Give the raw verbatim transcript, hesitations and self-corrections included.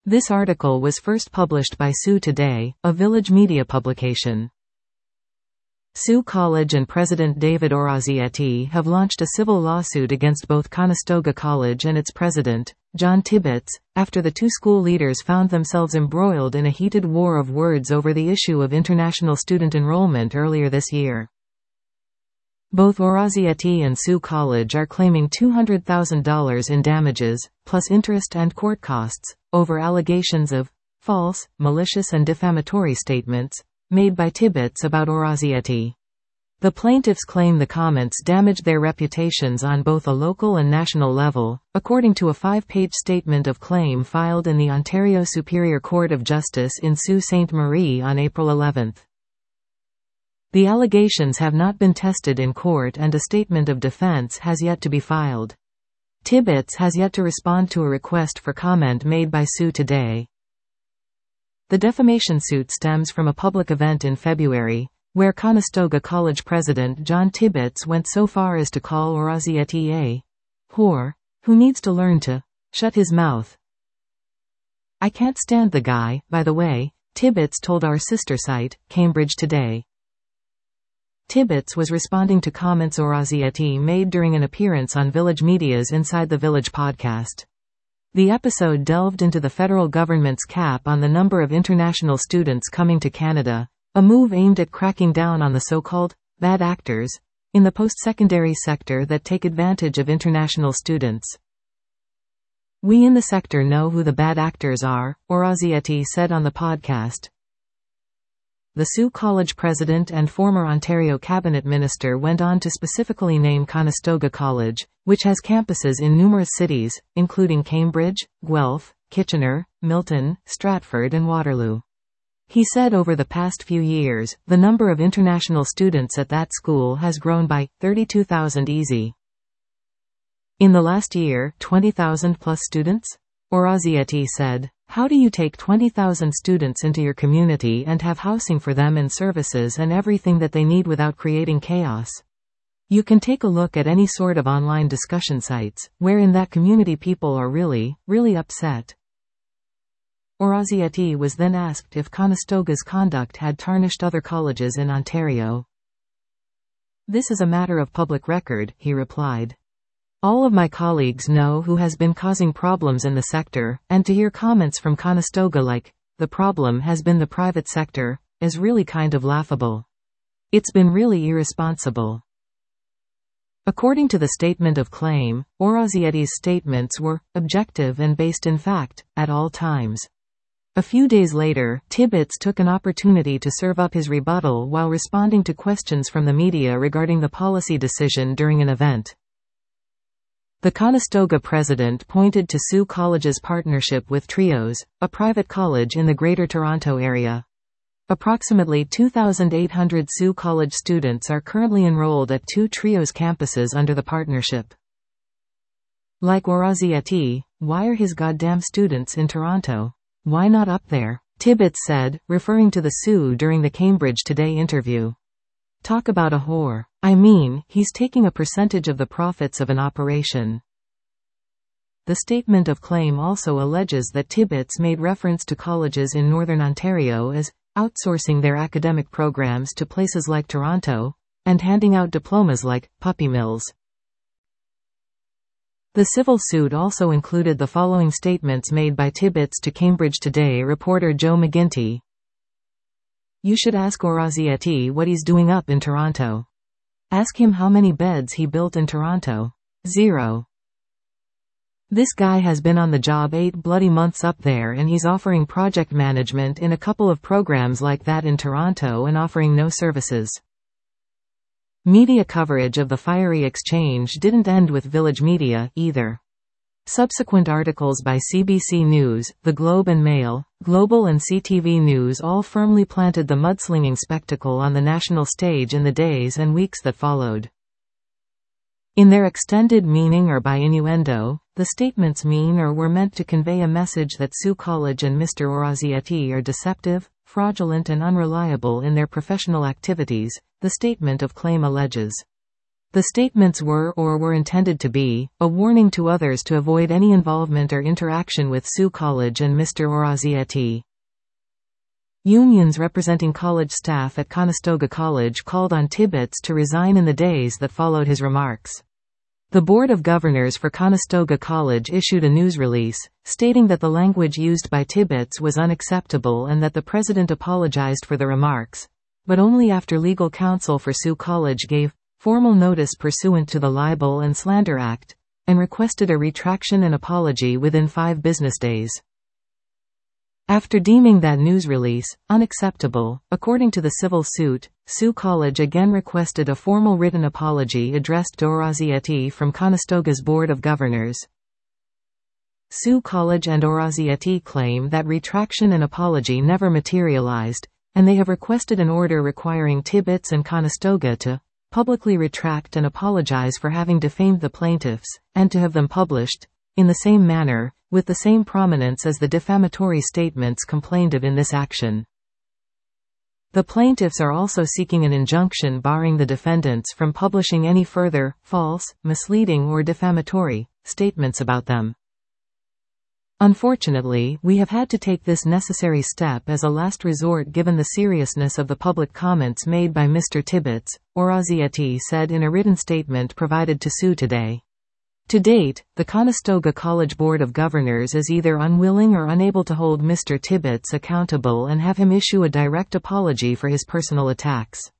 This article was first published by Sioux Today, a Village Media publication. Sioux College and President David Orazietti have launched a civil lawsuit against both Conestoga College and its president, John Tibbetts, after the two school leaders found themselves embroiled in a heated war of words over the issue of international student enrollment earlier this year. Both Orazietti and Sioux College are claiming two hundred thousand dollars in damages, plus interest and court costs, over allegations of false, malicious and defamatory statements made by Tibbetts about Orazietti. The plaintiffs claim the comments damaged their reputations on both a local and national level, according to a five-page statement of claim filed in the Ontario Superior Court of Justice in Sault Ste. Marie on April eleventh. The allegations have not been tested in court and a statement of defense has yet to be filed. Tibbetts has yet to respond to a request for comment made by Sioux Today. The defamation suit stems from a public event in February, where Conestoga College president John Tibbetts went so far as to call Orazietti a whore, who needs to learn to shut his mouth. "I can't stand the guy, by the way," Tibbetts told our sister site, Cambridge Today. Tibbetts was responding to comments Orazietti made during an appearance on Village Media's Inside the Village podcast. The episode delved into the federal government's cap on the number of international students coming to Canada, a move aimed at cracking down on the so-called bad actors in the post-secondary sector that take advantage of international students. "We in the sector know who the bad actors are," Orazietti said on the podcast. The Sioux College president and former Ontario cabinet minister went on to specifically name Conestoga College, which has campuses in numerous cities, including Cambridge, Guelph, Kitchener, Milton, Stratford and Waterloo. He said over the past few years, the number of international students at that school has grown by thirty-two thousand easy. In the last year, twenty thousand plus students? Orazietti said. "How do you take twenty thousand students into your community and have housing for them and services and everything that they need without creating chaos? You can take a look at any sort of online discussion sites, where in that community people are really, really upset." Orazietti was then asked if Conestoga's conduct had tarnished other colleges in Ontario. "This is a matter of public record," he replied. "All of my colleagues know who has been causing problems in the sector, and to hear comments from Conestoga like, 'The problem has been the private sector,' is really kind of laughable. It's been really irresponsible." According to the statement of claim, Oraziettti's statements were objective and based in fact, at all times. A few days later, Tibbetts took an opportunity to serve up his rebuttal while responding to questions from the media regarding the policy decision during an event. The Conestoga president pointed to Sioux College's partnership with Trios, a private college in the Greater Toronto area. Approximately two thousand eight hundred Sioux College students are currently enrolled at two Trios campuses under the partnership. Like Orazietti, why are his goddamn students in Toronto? Why not up there? Tibbetts said, referring to the Sioux during the Cambridge Today interview. Talk about a whore. I mean, he's taking a percentage of the profits of an operation. The statement of claim also alleges that Tibbetts made reference to colleges in Northern Ontario as outsourcing their academic programs to places like Toronto, and handing out diplomas like puppy mills. The civil suit also included the following statements made by Tibbetts to Cambridge Today reporter Joe McGinty. "You should ask Orazietti what he's doing up in Toronto. Ask him how many beds he built in Toronto. Zero. This guy has been on the job eight bloody months up there and he's offering project management in a couple of programs like that in Toronto and offering no services." Media coverage of the fiery exchange didn't end with Village Media, either. Subsequent articles by C B C News, The Globe and Mail, Global and C T V News all firmly planted the mudslinging spectacle on the national stage in the days and weeks that followed. In their extended meaning or by innuendo, the statements mean or were meant to convey a message that Sioux College and Mister Orazietti are deceptive, fraudulent and unreliable in their professional activities, the statement of claim alleges. The statements were or were intended to be a warning to others to avoid any involvement or interaction with Sault College and Mister Orazietti. Unions representing college staff at Conestoga College called on Tibbets to resign in the days that followed his remarks. The Board of Governors for Conestoga College issued a news release, stating that the language used by Tibbets was unacceptable and that the president apologized for the remarks, but only after legal counsel for Sault College gave formal notice pursuant to the Libel and Slander Act, and requested a retraction and apology within five business days. After deeming that news release unacceptable, according to the civil suit, Sault College again requested a formal written apology addressed to Orazietti from Conestoga's Board of Governors. Sault College and Orazietti claim that retraction and apology never materialized, and they have requested an order requiring Tibbets and Conestoga to publicly retract and apologize for having defamed the plaintiffs, and to have them published, in the same manner, with the same prominence as the defamatory statements complained of in this action. The plaintiffs are also seeking an injunction barring the defendants from publishing any further, false, misleading or defamatory, statements about them. Unfortunately, we have had to take this necessary step as a last resort given the seriousness of the public comments made by Mister Tibbets, Orazietti said in a written statement provided to Sault Today. To date, the Conestoga College Board of Governors is either unwilling or unable to hold Mister Tibbets accountable and have him issue a direct apology for his personal attacks.